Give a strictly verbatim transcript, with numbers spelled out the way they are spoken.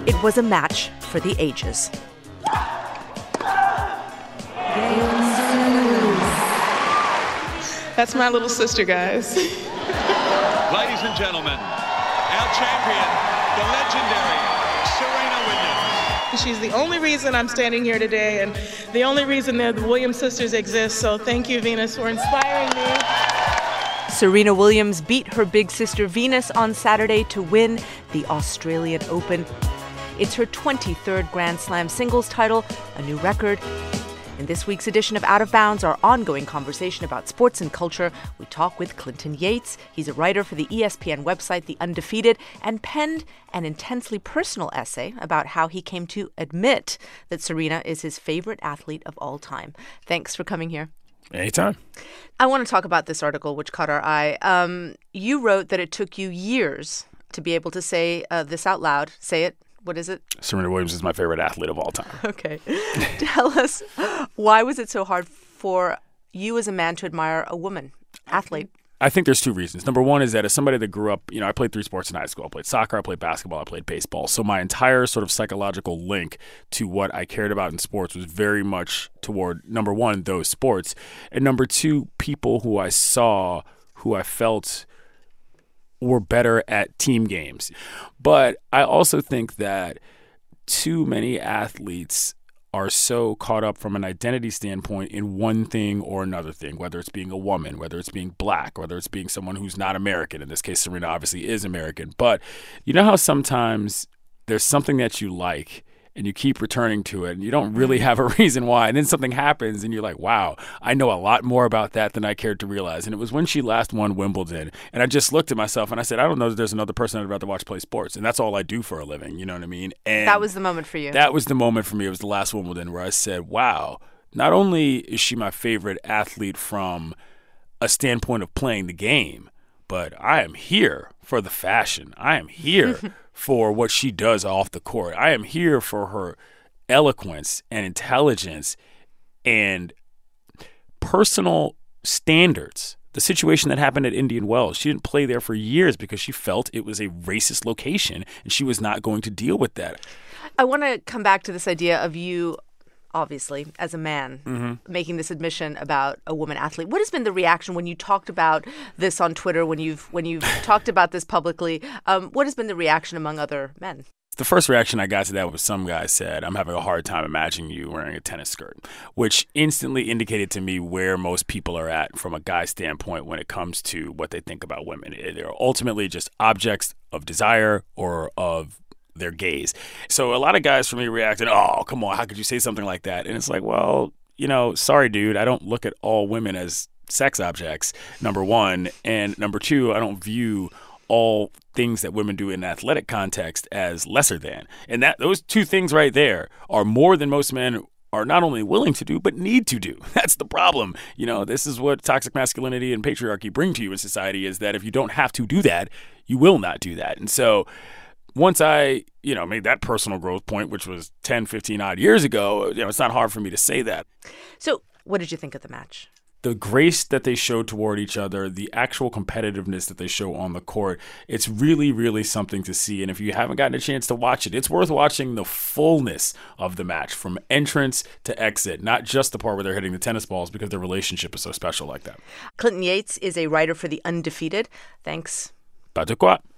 It was a match for the ages. That's my little sister, guys. Ladies and gentlemen, our champion, the legendary Serena Williams. She's the only reason I'm standing here today and the only reason that the Williams sisters exist. So thank you, Venus, for inspiring me. Serena Williams beat her big sister Venus on Saturday to win the Australian Open. It's her twenty-third Grand Slam singles title, a new record. In this week's edition of Out of Bounds, our ongoing conversation about sports and culture, we talk with Clinton Yates. He's a writer for the E S P N website The Undefeated and penned an intensely personal essay about how he came to admit that Serena is his favorite athlete of all time. Thanks for coming here. Anytime. I want to talk about this article, which caught our eye. Um, you wrote that it took you years to be able to say uh, this out loud. Say it. What is it? Serena Williams is my favorite athlete of all time. Okay. Tell us, why was it so hard for you as a man to admire a woman athlete? I think there's two reasons. Number one is that as somebody that grew up, you know, I played three sports in high school. I played soccer, I played basketball, I played baseball. So my entire sort of psychological link to what I cared about in sports was very much toward, number one, those sports. And number two, people who I saw, who I felt were better at team games. But I also think that too many athletes are so caught up from an identity standpoint in one thing or another thing, whether it's being a woman, whether it's being black, whether it's being someone who's not American. In this case, Serena obviously is American. But you know how sometimes there's something that you like and you keep returning to it and you don't really have a reason why. And then something happens and you're like, wow, I know a lot more about that than I cared to realize. And it was when she last won Wimbledon. And I just looked at myself and I said, I don't know that there's another person I'd rather watch play sports. And that's all I do for a living. You know what I mean? And that was the moment for you. That was the moment for me. It was the last Wimbledon where I said, wow, not only is she my favorite athlete from a standpoint of playing the game, but I am here for the fashion. I am here for what she does off the court. I am here for her eloquence and intelligence and personal standards. The situation that happened at Indian Wells, she didn't play there for years because she felt it was a racist location and she was not going to deal with that. I want to come back to this idea of you, obviously, as a man, mm-hmm. making this admission about a woman athlete. What has been the reaction when you talked about this on Twitter, when you've when you've talked about this publicly? Um, what has been the reaction among other men? The first reaction I got to that was some guy said, I'm having a hard time imagining you wearing a tennis skirt, which instantly indicated to me where most people are at from a guy standpoint when it comes to what they think about women. They're ultimately just objects of desire or of their gaze. So a lot of guys for me reacted, oh, come on, how could you say something like that? And it's like, well, you know, sorry, dude, I don't look at all women as sex objects, number one. And number two, I don't view all things that women do in an athletic context as lesser than. And that those two things right there are more than most men are not only willing to do, but need to do. That's the problem. You know, this is what toxic masculinity and patriarchy bring to you in society, is that if you don't have to do that, you will not do that. And so once I, you know, made that personal growth point, which was ten, fifteen odd years ago, you know, it's not hard for me to say that. So what did you think of the match? The grace that they showed toward each other, the actual competitiveness that they show on the court, it's really, really something to see. And if you haven't gotten a chance to watch it, it's worth watching the fullness of the match from entrance to exit, not just the part where they're hitting the tennis balls, because their relationship is so special like that. Clinton Yates is a writer for The Undefeated. Thanks. Pas de quoi.